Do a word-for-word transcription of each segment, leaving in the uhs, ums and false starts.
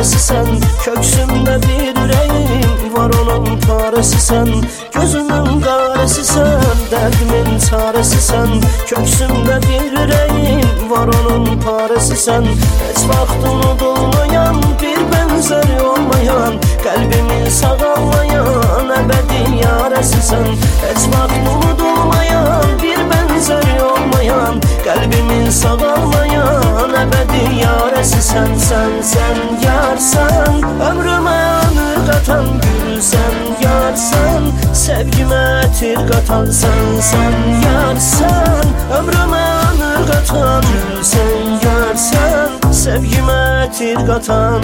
çaresi sen. Köksümde bir yüreğim var, onun paresi sen. Gözümün karesi sen, derdimin çaresi sen. Köksümde bir yüreğim var, onun paresi sen. Hiç vaxt unudulmayan, bir benzeri olmayan, kalbimi sağalmayan ebedi yaresi sen. Hiç vaxt unudulmayan, bir benzeri olmayan, kalbimi sağalmayan ebedi yaresi sen. Sen sen yarsan, ömrüme anı katan, gülsen yarsan, sevgime tir katan. Sen sen yarsan, ömrüme anı katan, gülsen yarsan, sevgime tir katan.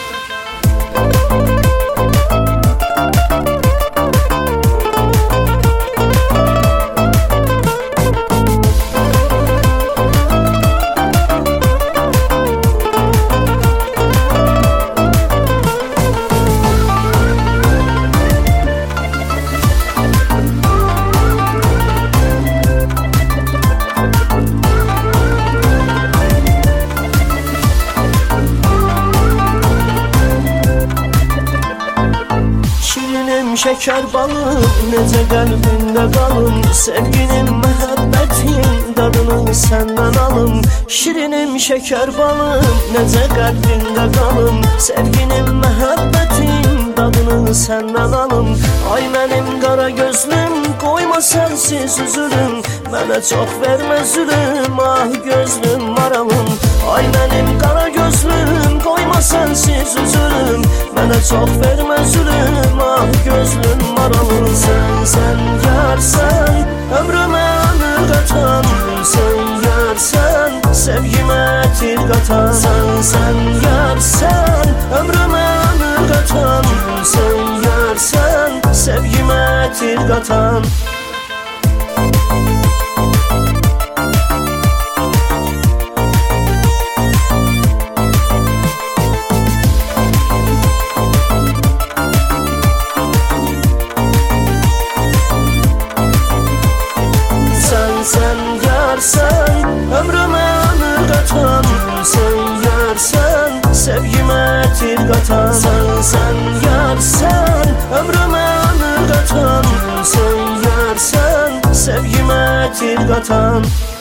Şeker balım, necə qəlbində qalım, sevginin, məhəbbətin dadını səndən alım. Şirinim şeker balım, necə qəlbində qalım, sevginin, məhəbbətin dadını səndən alım. Ay mənim qara gözlüm, qoyma sənsiz üzülüm, mənə çox vermə zülüm, ah gözlüm maralım. Ay mənim qara gözlüm, qoyma sənsiz üzülüm, mənə çox vermə zülüm, ah gözlüm maralım. Sen sen yarsan, ömrüme anı katan, sen yarsan, sevgime tir katan. Sen sen yarsan, ömrüme anı katan, sen yarsan, sevgime tir katan. Sen yarsan, ömrüme anı katan, sen yarsan, sevgime tir katan. Sen sen yarsan, ömrüme anı katan, sen yarsan, sevgime tir katan.